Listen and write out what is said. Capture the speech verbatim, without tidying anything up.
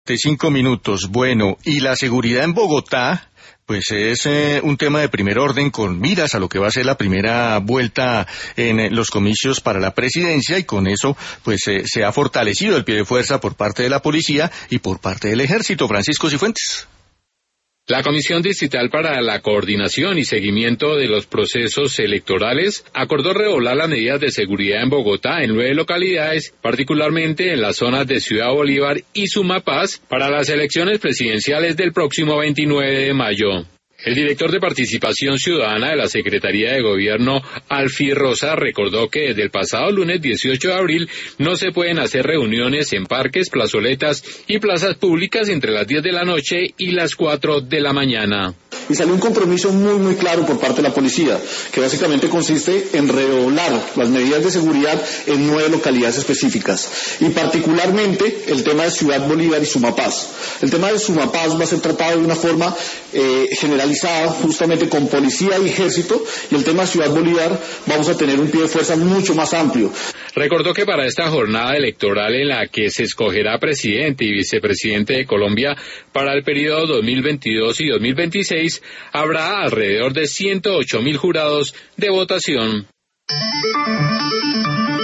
cinco minutos. Bueno, y la seguridad en Bogotá, pues es eh, un tema de primer orden con miras a lo que va a ser la primera vuelta en eh, los comicios para la presidencia, y con eso pues eh, se ha fortalecido el pie de fuerza por parte de la policía y por parte del ejército. Francisco Cifuentes. La Comisión Distrital para la Coordinación y Seguimiento de los Procesos Electorales acordó redoblar las medidas de seguridad en Bogotá en nueve localidades, particularmente en las zonas de Ciudad Bolívar y Sumapaz, para las elecciones presidenciales del próximo veintinueve de mayo. El director de Participación Ciudadana de la Secretaría de Gobierno, Alfie Rosa, recordó que desde el pasado lunes dieciocho de abril no se pueden hacer reuniones en parques, plazoletas y plazas públicas entre las diez de la noche y las cuatro de la mañana. Y salió un compromiso muy muy claro por parte de la policía, que básicamente consiste en redoblar las medidas de seguridad en nueve localidades específicas, y particularmente el tema de Ciudad Bolívar y Sumapaz. El tema de Sumapaz va a ser tratado de una forma eh, generalizada, justamente con policía y ejército, y el tema de Ciudad Bolívar vamos a tener un pie de fuerza mucho más amplio. Recordó que para esta jornada electoral en la que se escogerá presidente y vicepresidente de Colombia para el periodo dos mil veintidós y dos mil veintiséis, habrá alrededor de ciento ocho mil jurados de votación.